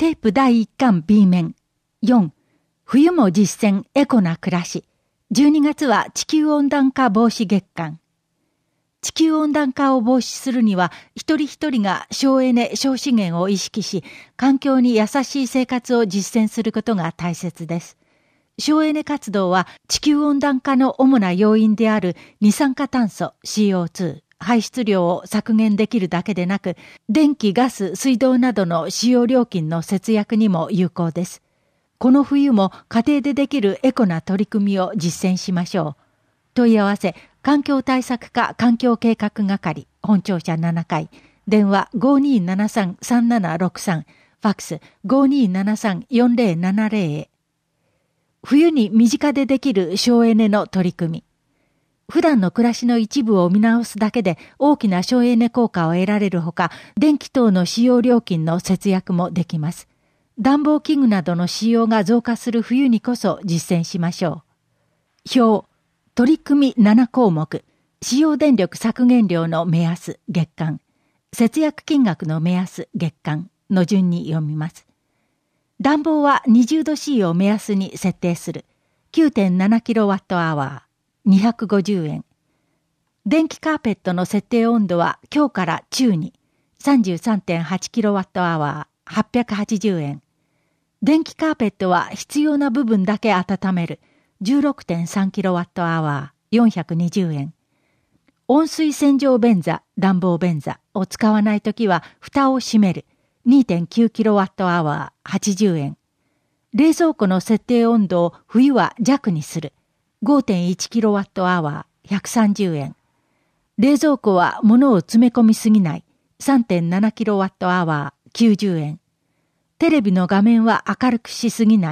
テープ第1巻 B 面。4、冬も実践エコな暮らし。12月は地球温暖化防止月間。地球温暖化を防止するには、一人一人が省エネ・省資源を意識し、環境に優しい生活を実践することが大切です。省エネ活動は地球温暖化の主な要因である二酸化炭素 CO2 排出量を削減できるだけでなく、電気・ガス・水道などの使用料金の節約にも有効です。この冬も家庭でできるエコな取り組みを実践しましょう。問い合わせ、環境対策課環境計画係、本庁舎7階、電話 5273-3763、ファックス 5273-4070 へ。冬に身近でできる省エネの取り組み。普段の暮らしの一部を見直すだけで大きな省エネ効果を得られるほか、電気等の使用料金の節約もできます。暖房器具などの使用が増加する冬にこそ実践しましょう。表、取り組み7項目、使用電力削減量の目安月間、節約金額の目安月間の順に読みます。暖房は20度 C を目安に設定する 9.7kWh、250円。電気カーペットの設定温度は強から中に 33.8kWh、880円。電気カーペットは必要な部分だけ温める 16.3kWh、420円。温水洗浄便座、暖房便座を使わないときは蓋を閉める 2.9kWh、80円。冷蔵庫の設定温度を冬は弱にする 5.1kWh、130円。冷蔵庫は物を詰め込みすぎない 3.7kWh、90円。テレビの画面は明るくしすぎない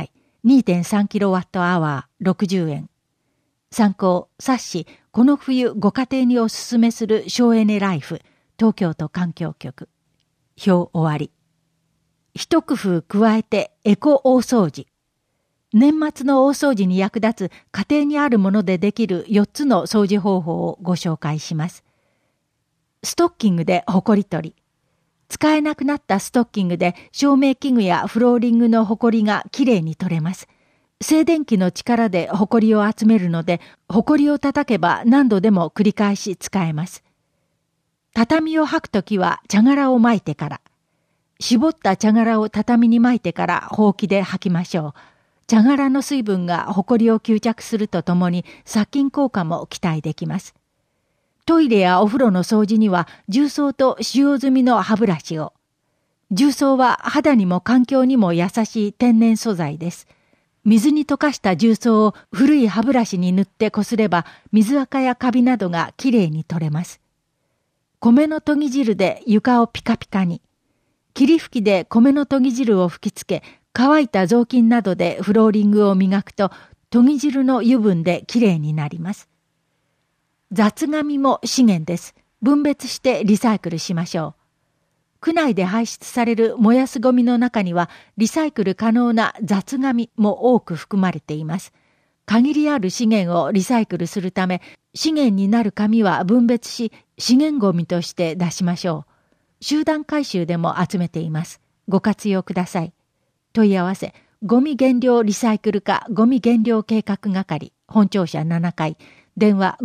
2.3kWh、60円。参考、冊子、この冬ご家庭におすすめする省エネライフ、東京都環境局。表終わり。一工夫加えてエコ大掃除。年末の大掃除に役立つ家庭にあるものでできる4つの掃除方法をご紹介します。ストッキングでほこり取り。使えなくなったストッキングで照明器具やフローリングのほこりがきれいに取れます。静電気の力でほこりを集めるので、ほこりを叩けば何度でも繰り返し使えます。畳を履くときは茶殻を巻いてから。絞った茶殻を畳に巻いてからほうきで履きましょう。茶殻の水分がほこりを吸着するとともに殺菌効果も期待できます。トイレやお風呂の掃除には重曹と使用済みの歯ブラシを。重曹は肌にも環境にも優しい天然素材です。水に溶かした重曹を古い歯ブラシに塗ってこすれば水垢やカビなどがきれいに取れます。米の研ぎ汁で床をピカピカに。霧吹きで米の研ぎ汁を吹きつけ、乾いた雑巾などでフローリングを磨くと、研ぎ汁の油分できれいになります。雑紙も資源です。分別してリサイクルしましょう。区内で排出される燃やすゴミの中には、リサイクル可能な雑紙も多く含まれています。限りある資源をリサイクルするため、資源になる紙は分別し、資源ゴミとして出しましょう。集団回収でも集めています。ご活用ください。問い合わせ、ゴミ減量リサイクル課ゴミ減量計画係、本庁舎7階、電話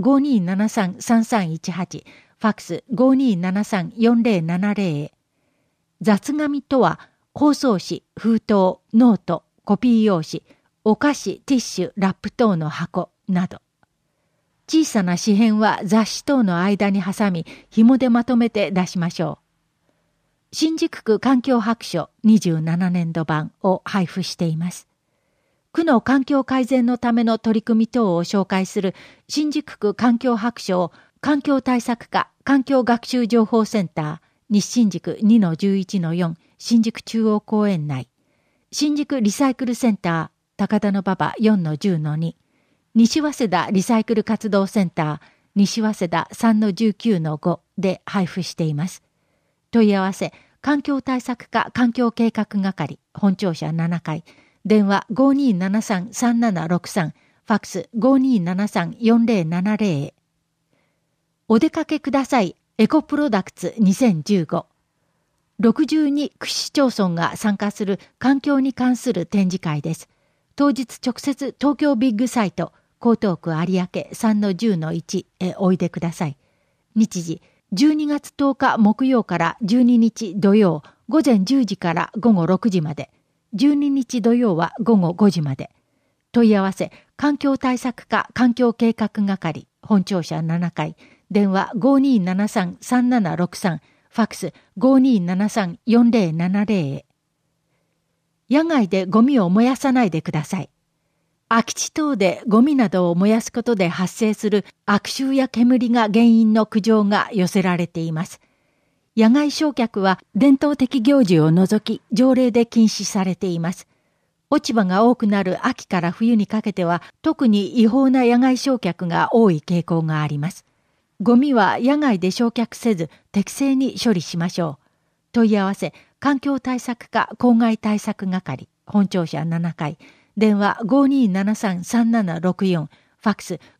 5273-3318、ファックス 5273-4070 へ。雑紙とは、包装紙、封筒、ノート、コピー用紙、お菓子、ティッシュ、ラップ等の箱など。小さな紙片は雑誌等の間に挟み、紐でまとめて出しましょう。新宿区環境白書27年度版を配布しています。区の環境改善のための取り組み等を紹介する新宿区環境白書を環境対策課環境学習情報センター西新宿 2-11-4 新宿中央公園内、新宿リサイクルセンター高田馬場 4-10-2、西早稲田リサイクル活動センター西早稲田 3-19-5 で配布しています。問い合わせ、環境対策課環境計画係、本庁舎7階、電話 5273-3763、ファックス 5273-4070 へ。お出かけください、エコプロダクツ2015。 62区市町村が参加する環境に関する展示会です。当日直接東京ビッグサイト江東区有明 3-10-1 へおいでください。日時12月10日木曜から12日土曜午前10時から午後6時まで、12日土曜は午後5時まで。問い合わせ環境対策課環境計画係本庁舎7階、電話 5273-3763、ファックス 5273-4070 へ。野外でゴミを燃やさないでください。空き地等でゴミなどを燃やすことで発生する悪臭や煙が原因の苦情が寄せられています。野外焼却は伝統的行事を除き条例で禁止されています。落ち葉が多くなる秋から冬にかけては特に違法な野外焼却が多い傾向があります。ゴミは野外で焼却せず適正に処理しましょう。問い合わせ環境対策課公害対策係本庁舎7階、電話 5273-3764、ファックス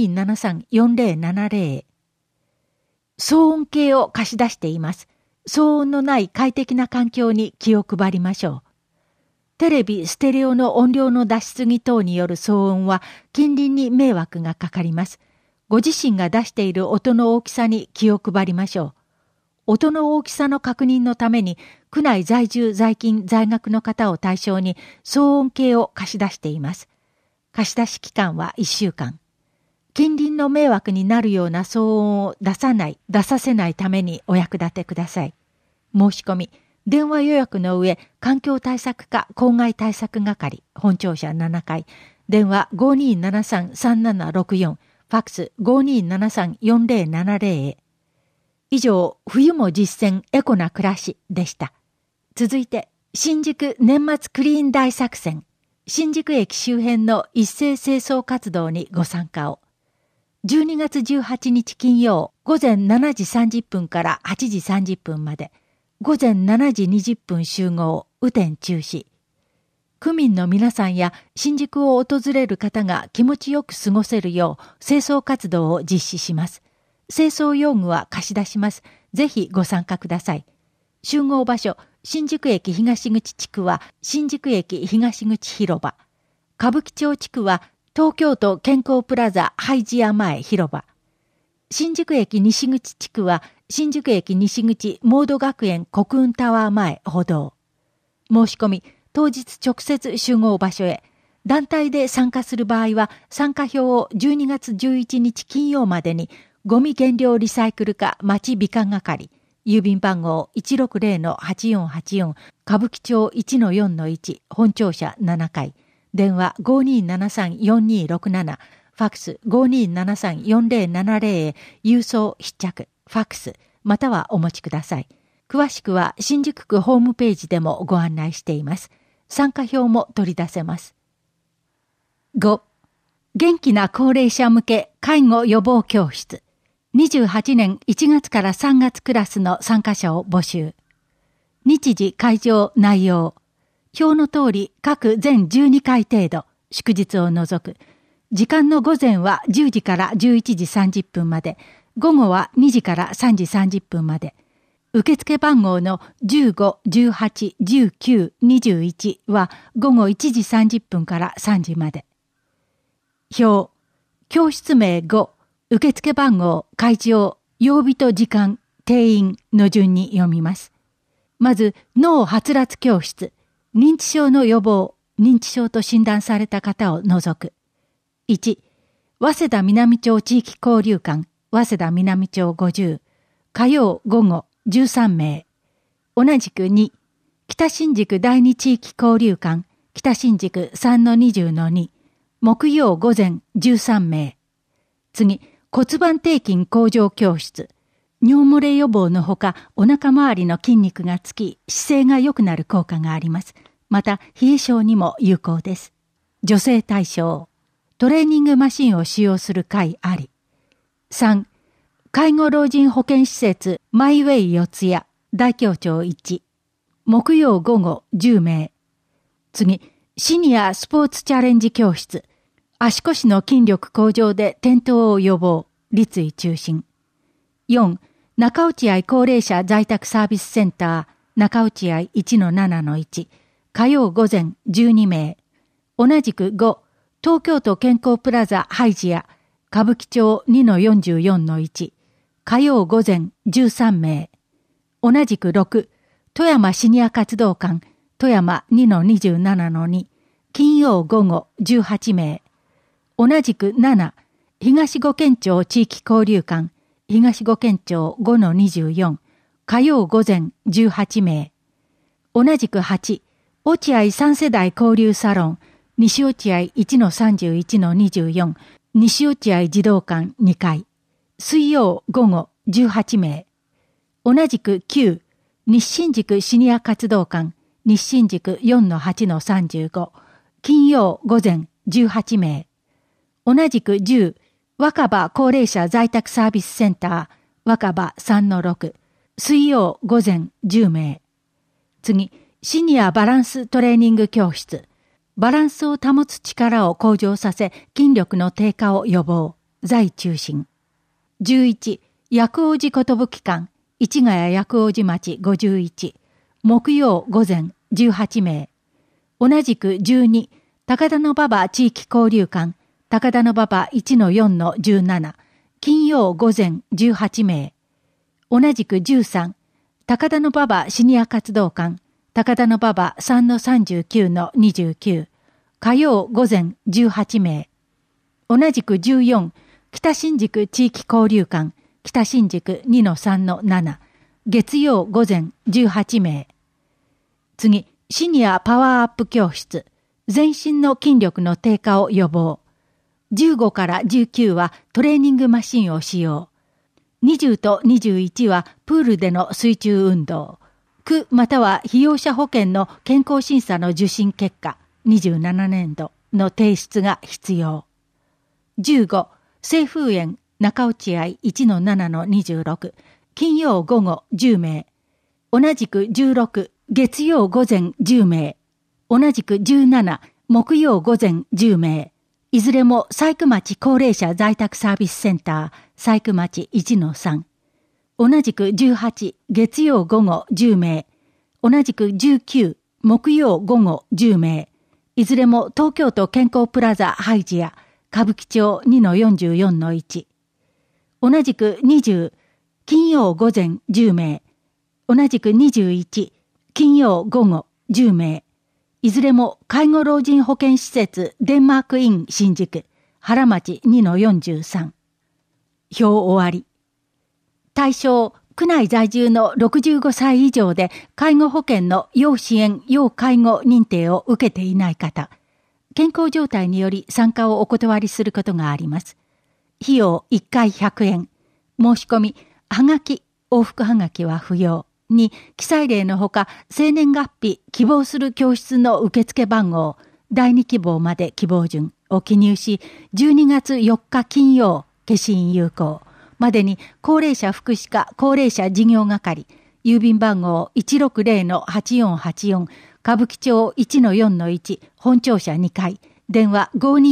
5273-4070 へ。騒音計を貸し出しています。騒音のない快適な環境に気を配りましょう。テレビ、ステレオの音量の出しすぎ等による騒音は近隣に迷惑がかかります。ご自身が出している音の大きさに気を配りましょう。音の大きさの確認のために区内在住在勤在学の方を対象に騒音計を貸し出しています。貸し出し期間は1週間。近隣の迷惑になるような騒音を出させないためにお役立てください。申し込み、電話予約の上、環境対策課公害対策係本庁舎7階、電話 5273-3764、ファックス 5273-4070 へ。以上、冬も実践エコな暮らしでした。続いて、新宿年末クリーン大作戦、新宿駅周辺の一斉清掃活動にご参加を。12月18日金曜午前7時30分から8時30分まで、午前7時20分集合、雨天中止。区民の皆さんや新宿を訪れる方が気持ちよく過ごせるよう清掃活動を実施します。清掃用具は貸し出します。ぜひご参加ください。集合場所、新宿駅東口地区は新宿駅東口広場。歌舞伎町地区は東京都健康プラザハイジア前広場。新宿駅西口地区は新宿駅西口モード学園国運タワー前歩道。申し込み、当日直接集合場所へ。団体で参加する場合は参加表を12月11日金曜までにゴミ減量リサイクル課町美化係、郵便番号 160-8484 歌舞伎町 1-4-1 本庁舎7階、電話 5273-4267、ファックス 5273-4070 へ郵送必着、ファックス、またはお持ちください。詳しくは新宿区ホームページでもご案内しています。参加表も取り出せます。5. 元気な高齢者向け介護予防教室。28年1月から3月クラスの参加者を募集。日時、会場、内容。表の通り各全12回程度、祝日を除く。時間の午前は10時から11時30分まで、午後は2時から3時30分まで。受付番号の15、18、19、21は午後1時30分から3時まで。表、教室名5、受付番号、会場、曜日と時間、定員の順に読みます。まず、脳はつらつ教室、認知症の予防、認知症と診断された方を除く。1、早稲田南町地域交流館、早稲田南町50、火曜午後13名。同じく2、北新宿第二地域交流館、北新宿 3-20-2、木曜午前13名。次、骨盤底筋向上教室。尿漏れ予防のほか、お腹周りの筋肉がつき、姿勢が良くなる効果があります。また、冷え症にも有効です。女性対象。トレーニングマシンを使用する会あり。3、介護老人保健施設マイウェイ四谷、大京町1。木曜午後10名。次、シニアスポーツチャレンジ教室。足腰の筋力向上で転倒を予防、立位中心。4、中落合高齢者在宅サービスセンター、 中落合 1-7-1、火曜午前12名。同じく5、東京都健康プラザハイジア、歌舞伎町 2-44-1、火曜午前13名。同じく6、富山シニア活動館、富山 2-27-2、金曜午後18名。同じく7、東五県庁地域交流館、東五県庁 5-24、火曜午前18名。同じく8、落合3世代交流サロン、西落合 1-31-24、西落合児童館2階、水曜午後18名。同じく9、日新宿シニア活動館、日新宿 4-8-35、金曜午前18名。同じく10、若葉高齢者在宅サービスセンター、若葉 3-6、水曜午前10名。次、シニアバランストレーニング教室。バランスを保つ力を向上させ、筋力の低下を予防。在中心。11、薬王寺寿館、市ヶ谷薬王寺町51。木曜午前18名。同じく12、高田馬場地域交流館、高田馬場 1-4-17。金曜午前18名。同じく13、高田馬場シニア活動館、高田馬場 3-39-29。火曜午前18名。同じく14、北新宿地域交流館、北新宿 2-3-7。月曜午前18名。次、シニアパワーアップ教室。全身の筋力の低下を予防。15から19はトレーニングマシンを使用。20と21はプールでの水中運動。区または被用者保険の健康審査の受診結果、27年度の提出が必要。15、清風園中落合 1-7-26、金曜午後10名。同じく16、月曜午前10名。同じく17、木曜午前10名。いずれも細工町高齢者在宅サービスセンター、細工町 1-3。同じく18、月曜午後10名。同じく19、木曜午後10名。いずれも東京都健康プラザハイジア、歌舞伎町 2-44-1。同じく20、金曜午前10名。同じく21、金曜午後10名。いずれも介護老人保健施設デンマークイン新宿、原町 2-43。表終わり。対象、区内在住の65歳以上で介護保険の要支援・要介護認定を受けていない方。健康状態により参加をお断りすることがあります。費用1回100円。申し込み、はがき、往復はがきは不要。に、記載例のほか、生年月日、希望する教室の受付番号、第2希望まで希望順を記入し、12月4日金曜、消印有効までに、高齢者福祉課高齢者事業係、郵便番号 160-8484、歌舞伎町 1-4-1、本庁舎2階、電話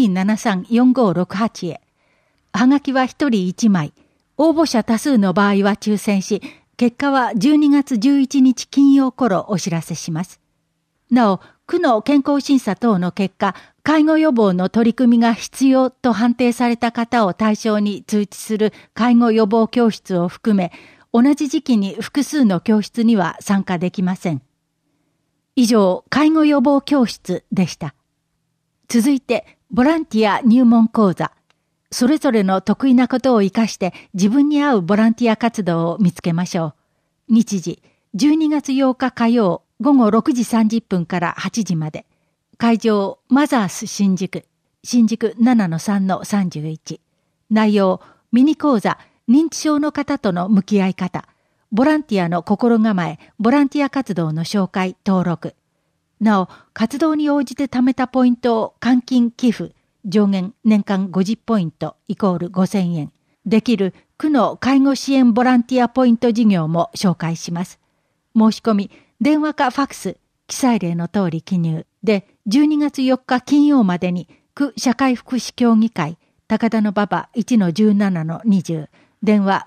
5273-4568 へ。はがきは1人1枚。応募者多数の場合は抽選し、結果は12月11日金曜頃お知らせします。なお、区の健康審査等の結果、介護予防の取り組みが必要と判定された方を対象に通知する介護予防教室を含め、同じ時期に複数の教室には参加できません。以上、介護予防教室でした。続いて、ボランティア入門講座。それぞれの得意なことを生かして自分に合うボランティア活動を見つけましょう。日時、12月8日火曜午後6時30分から8時まで。会場、マザース新宿、新宿 7-3-31。内容、ミニ講座、認知症の方との向き合い方、ボランティアの心構え、ボランティア活動の紹介、登録。なお、活動に応じて貯めたポイントを換金寄付、上限年間50ポイントイコール5000円。できる区の介護支援ボランティアポイント事業も紹介します。申し込み、電話かファクス、記載例の通り記入で、12月4日金曜までに区社会福祉協議会、高田馬場 1-17-20、 電話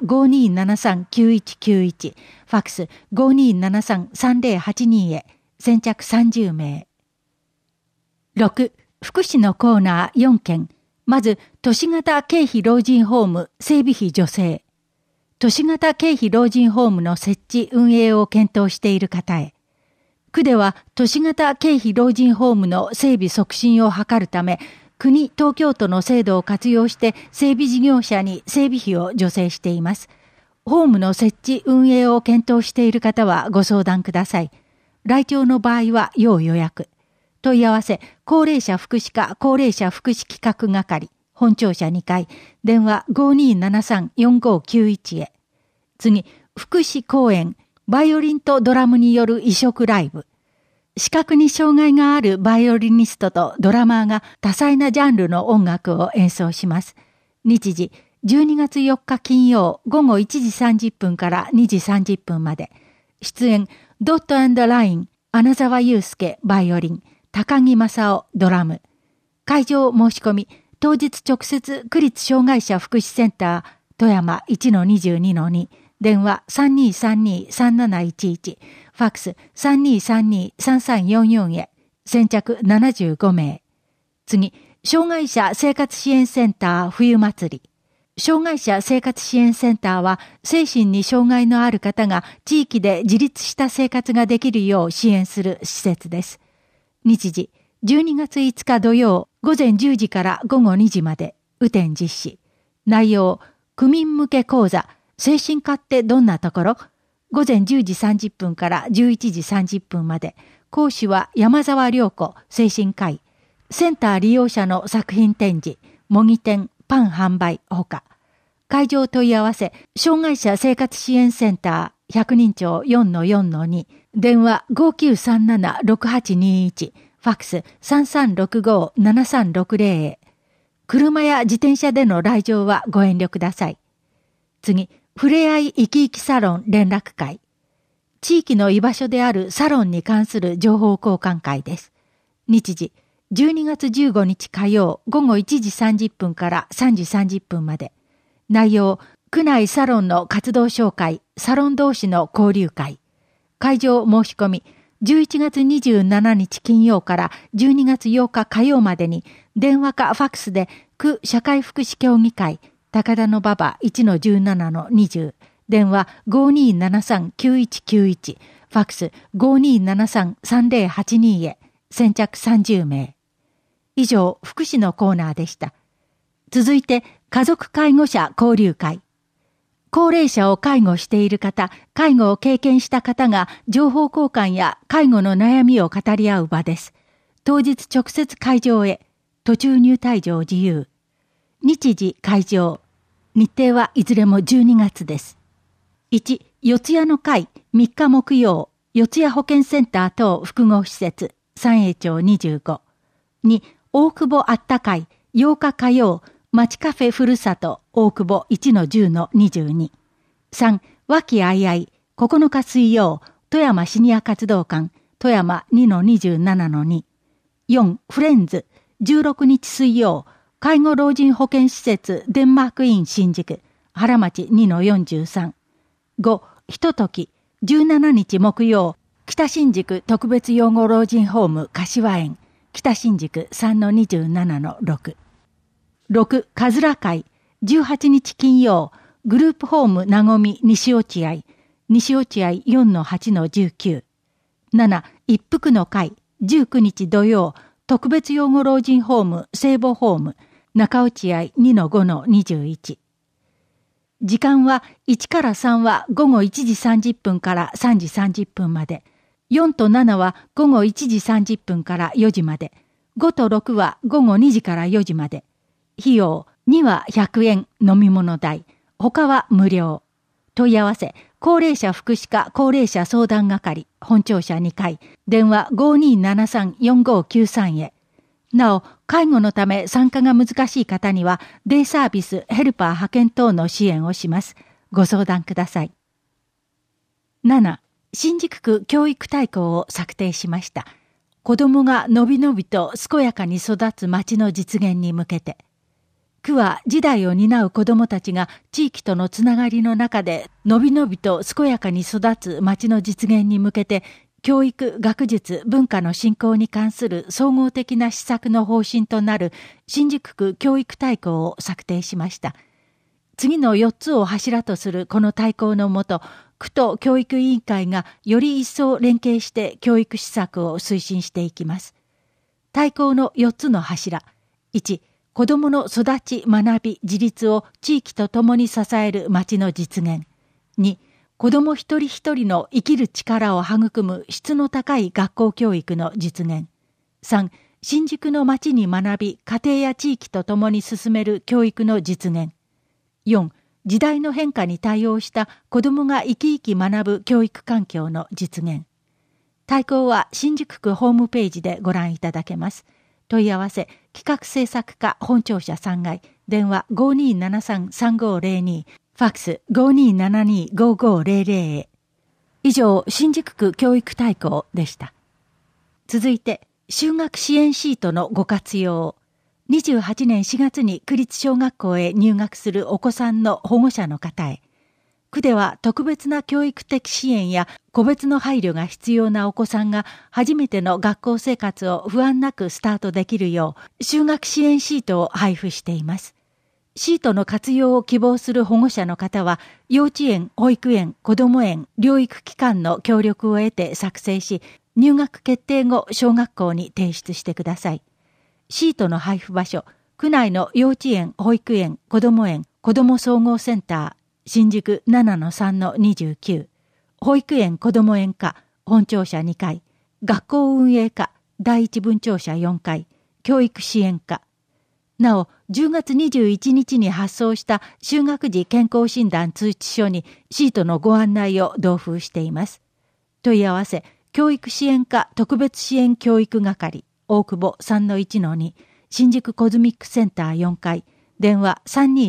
5273-9191、ファックス 5273-3082 へ、先着30名。6、福祉のコーナー4件。まず、都市型経費老人ホーム整備費助成。都市型経費老人ホームの設置運営を検討している方へ。区では都市型経費老人ホームの整備促進を図るため、国・東京都の制度を活用して整備事業者に整備費を助成しています。ホームの設置運営を検討している方はご相談ください。来庁の場合は要予約。問い合わせ、高齢者福祉課高齢者福祉企画係、本庁舎2階、電話 5273-4591 へ。次、福祉公演、バイオリンとドラムによる異色ライブ。視覚に障害があるバイオリニストとドラマーが多彩なジャンルの音楽を演奏します。日時、12月4日金曜午後1時30分から2時30分まで。出演、ドット&ライン、穴沢祐介、バイオリン、高木正夫、ドラム。会場申し込み、当日直接区立障害者福祉センター、富山 1-22-2、電話 3232-3711、ファックス 3232-3344 へ、先着75名。次、障害者生活支援センター冬祭り。障害者生活支援センターは、精神に障害のある方が地域で自立した生活ができるよう支援する施設です。日時、12月5日土曜、午前10時から午後2時まで、雨天実施。内容、区民向け講座、精神科ってどんなところ？午前10時30分から11時30分まで。講師は山沢良子、精神科医。センター利用者の作品展示、模擬店、パン販売、ほか。会場問い合わせ、障害者生活支援センター、百人町 4-4-2、電話 5937-6821、ファックス 3365-7360 へ。車や自転車での来場はご遠慮ください。次、ふれあい生き生きサロン連絡会。地域の居場所であるサロンに関する情報交換会です。日時、12月15日火曜午後1時30分から3時30分まで。内容、区内サロンの活動紹介、サロン同士の交流会。会場申し込み、11月27日金曜から12月8日火曜までに、電話かファックスで、区社会福祉協議会、高田馬場 1-17-20、電話 5273-9191、ファックス 5273-3082 へ、先着30名。以上、福祉のコーナーでした。続いて、家族介護者交流会。高齢者を介護している方、介護を経験した方が情報交換や介護の悩みを語り合う場です。当日直接会場へ、途中入退場自由。日時会場。日程はいずれも12月です。1、四谷の会3日木曜、四谷保健センター等複合施設、三栄町25。2、大久保あった会8日火曜、町カフェふるさと大久保 1-10-22。3、和気あいあい9日水曜、富山シニア活動館富山 2-27-2。4、フレンズ16日水曜、介護老人保健施設デンマークイン新宿原町 2-43。5、ひととき17日木曜、北新宿特別養護老人ホーム柏園北新宿 3-27-6。6、かずら会18日金曜、グループホームなごみ西落合 4-8-19。7、一服の会19日土曜、特別養護老人ホーム聖母ホーム中落合 2-5-21。時間は1から3は午後1時30分から3時30分まで。4と7は午後1時30分から4時まで。5と6は午後2時から4時まで。費用、2は100円飲み物代。他は無料。問い合わせ、高齢者福祉課高齢者相談係、本庁舎2階、電話 5273-4593 へ。なお、介護のため参加が難しい方には、デイサービス、ヘルパー派遣等の支援をします。ご相談ください。7、新宿区教育大綱を策定しました。子供がのびのびと健やかに育つ町の実現に向けて。 区は時代を担う子どもたちが地域とのつながりの中でのびのびと健やかに育つ町の実現に向けて、教育、学術、文化の振興に関する総合的な施策の方針となる新宿区教育大綱を策定しました。次の4つを柱とするこの大綱のもと、区と教育委員会がより一層連携して教育施策を推進していきます。大綱の4つの柱。1、子どもの育ち、学び、自立を地域とともに支える町の実現。2、子ども一人一人の生きる力を育む質の高い学校教育の実現。3、新宿の町に学び、家庭や地域とともに進める教育の実現。4、時代の変化に対応した子どもが生き生き学ぶ教育環境の実現。大綱は新宿区ホームページでご覧いただけます。問い合わせ、企画制作課本庁舎3階、電話 5273-3502、ファックス 5272-5500 へ。以上、新宿区教育大綱でした。続いて、就学支援シートのご活用。28年4月に区立小学校へ入学するお子さんの保護者の方へ。区では特別な教育的支援や個別の配慮が必要なお子さんが初めての学校生活を不安なくスタートできるよう就学支援シートを配布しています。シートの活用を希望する保護者の方は幼稚園、保育園、こども園、療育機関の協力を得て作成し、入学決定後小学校に提出してください。シートの配布場所、区内の幼稚園、保育園、こども園、子ども総合センター、新宿 7-3-29、保育園こども園課、本庁舎2階、学校運営課、第一分庁舎4階、教育支援課。なお、10月21日に発送した就学時健康診断通知書にシートのご案内を同封しています。問い合わせ、教育支援課特別支援教育係、大久保 3-1-2、新宿コズミックセンター4階、電話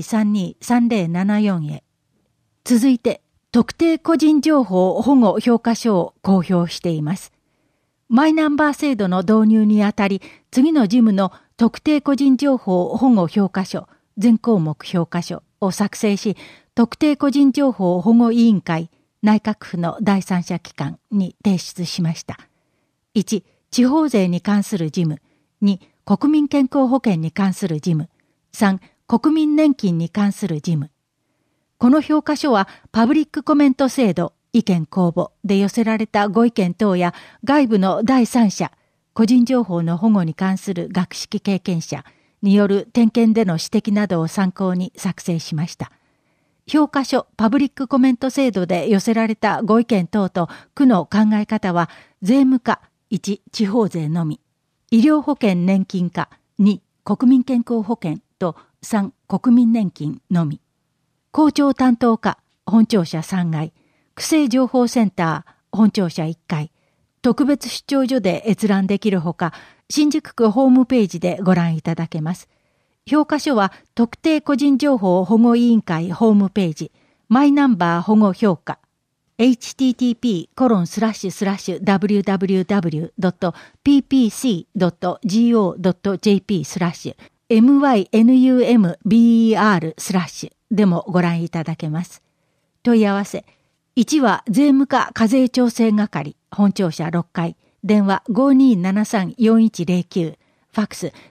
3232-3074 へ。続いて、特定個人情報保護評価書を公表しています。マイナンバー制度の導入にあたり、次の事務の特定個人情報保護評価書、全項目評価書を作成し、特定個人情報保護委員会、内閣府の第三者機関に提出しました。1、地方税に関する事務。2、国民健康保険に関する事務。3、国民年金に関する事務。この評価書はパブリックコメント制度、意見公募で寄せられたご意見等や外部の第三者、個人情報の保護に関する学識経験者による点検での指摘などを参考に作成しました。評価書パブリックコメント制度で寄せられたご意見等と区の考え方は、税務課1、地方税のみ、医療保険年金課2、国民健康保険と3、国民年金のみ。校長担当課、本庁舎3階、区政情報センター、本庁舎1階、特別出張所で閲覧できるほか、新宿区ホームページでご覧いただけます。評価書は特定個人情報保護委員会ホームページ、マイナンバー保護評価、http://www.ppc.go.jp/mynumber/ でもご覧いただけます。問い合わせ、1は税務課課税調整係、本庁舎6階、電話 5273-4109、ファックス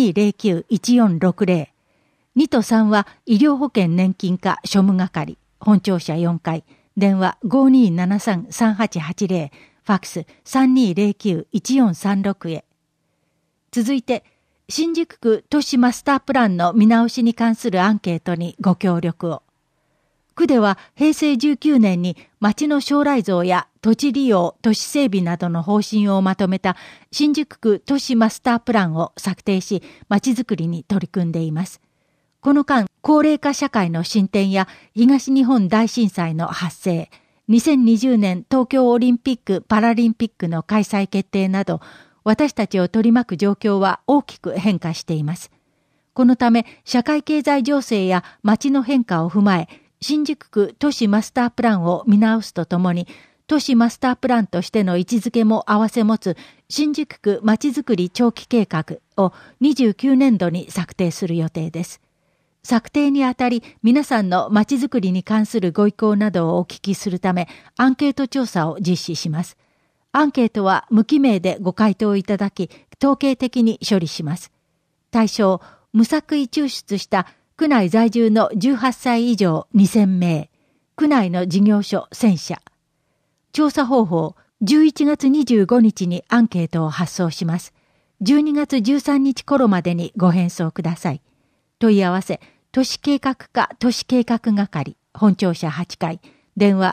3209-1460。2と3は医療保険年金課庶務係、本庁舎4階、電話 5273-3880、ファックス 3209-1436 へ。続いて、新宿区都市マスタープランの見直しに関するアンケートにご協力を。区では平成19年に町の将来像や土地利用、都市整備などの方針をまとめた新宿区都市マスタープランを策定し、町づくりに取り組んでいます。この間、高齢化社会の進展や東日本大震災の発生、2020年東京オリンピック・パラリンピックの開催決定など、私たちを取り巻く状況は大きく変化しています。このため、社会経済情勢や町の変化を踏まえ、新宿区都市マスタープランを見直すとともに、都市マスタープランとしての位置づけも併せ持つ新宿区まちづくり長期計画を29年度に策定する予定です。 策定にあたり皆さんのまちづくりに関するご意向などをお聞きするためアンケート調査を実施します。アンケートは無記名でご回答いただき、統計的に処理します。対象、無作為抽出した区内在住の18歳以上2000名、区内の事業所1000社。調査方法、11月25日にアンケートを発送します。12月13日頃までにご返送ください。問い合わせ、都市計画課都市計画係、本庁舎8階、電話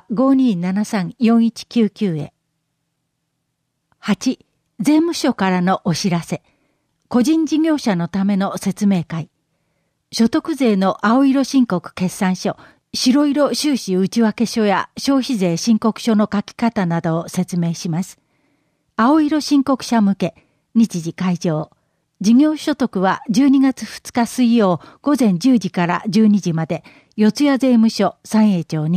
5273-4199 へ。8、税務署からのお知らせ。個人事業者のための説明会。所得税の青色申告決算書、白色収支内訳書や消費税申告書の書き方などを説明します。青色申告者向け、日時開場。事業所得は12月2日水曜午前10時から12時まで、四谷税務署三栄町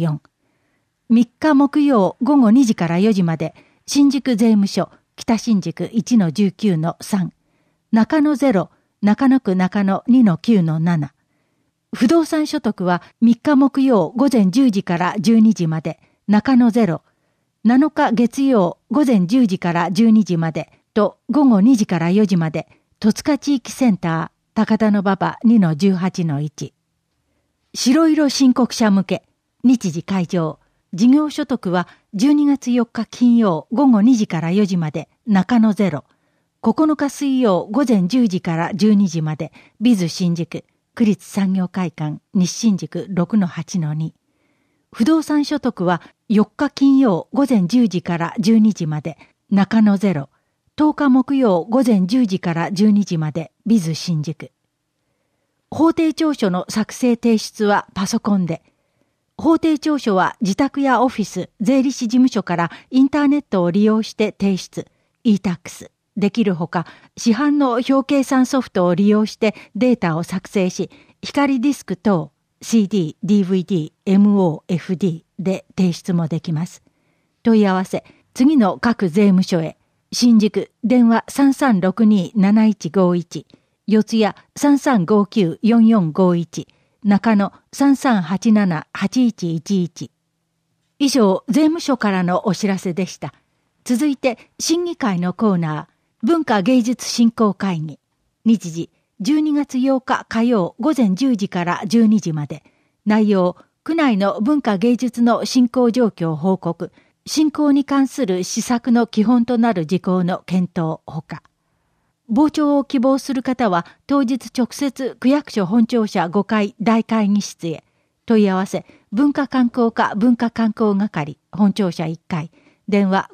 24。3日木曜午後2時から4時まで、新宿税務署北新宿 1-19-3。中野0、中野区中野 2-9-7。不動産所得は3日木曜午前10時から12時まで、中野0。7日月曜午前10時から12時までと午後2時から4時まで、戸塚地域センター高田馬場 2-18-1。白色申告者向け、日時開場。事業所得は12月4日金曜午後2時から4時まで、中野0。9日水曜午前10時から12時まで、ビズ新宿、区立産業会館、西新宿 6-8-2。不動産所得は4日金曜午前10時から12時まで、中野0。10日木曜午前10時から12時まで、ビズ新宿。法定調書の作成提出はパソコンで。法定調書は自宅やオフィス、税理士事務所からインターネットを利用して提出、e-tax できるほか、市販の表計算ソフトを利用してデータを作成し、光ディスク等、CD、DVD、MO、FD で提出もできます。問い合わせ、次の各税務署へ。新宿、電話 3362-7151、四谷 3359-4451、中野 3387-8111。以上、税務署からのお知らせでした。続いて、審議会のコーナー、文化芸術振興会議。日時、12月8日火曜午前10時から12時まで。内容、区内の文化芸術の振興状況報告、振興に関する施策の基本となる事項の検討ほか。傍聴を希望する方は当日直接区役所本庁舎5階大会議室へ。問い合わせ、文化観光課文化観光係本庁舎1階、電話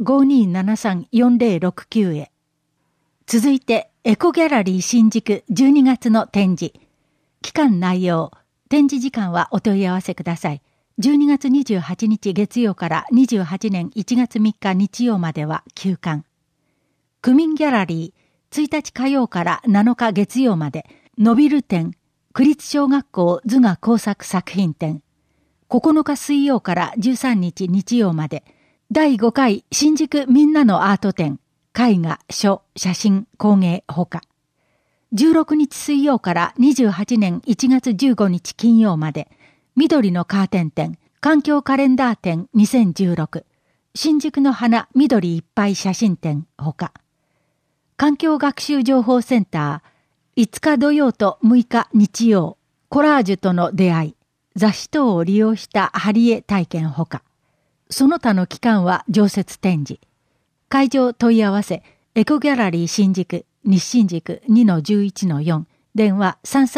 5273-4069 へ。続いて、エコギャラリー新宿12月の展示。期間内容、展示時間はお問い合わせください。12月28日月曜から28年1月3日日曜までは休館。区民ギャラリー、1日火曜から7日月曜まで、伸びる展、区立小学校図画工作作品展。9日水曜から13日日曜まで、第5回新宿みんなのアート展、絵画、書、写真、工芸ほか。16日水曜から28年1月15日金曜まで、緑のカーテン展、環境カレンダー展2016、新宿の花緑いっぱい写真展ほか。環境学習情報センター、5日土曜と6日日曜、コラージュとの出会い、雑誌等を利用した貼り絵体験ほか。その他の期間は常設展示。会場問い合わせ、エコギャラリー新宿、西新宿 2-11-4、電話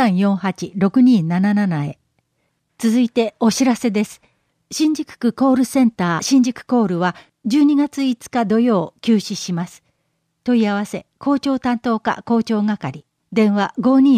3348-6277 へ。続いてお知らせです。新宿区コールセンター新宿コールは12月5日土曜休止します。問い合わせ、校長担当課校長係、電話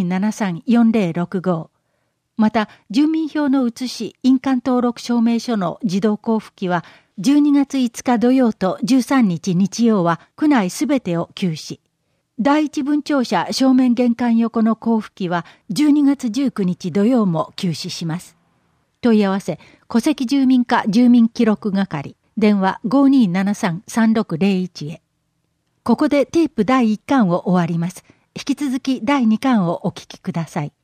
5273-4065。また、住民票の写し、印鑑登録証明書の自動交付機は12月5日土曜と13日日曜は区内すべてを休止。第一分庁舎正面玄関横の交付機は12月19日土曜も休止します。問い合わせ、戸籍住民課住民記録係、電話 5273-3601 へ。ここでテープ第1巻を終わります。引き続き第2巻をお聞きください。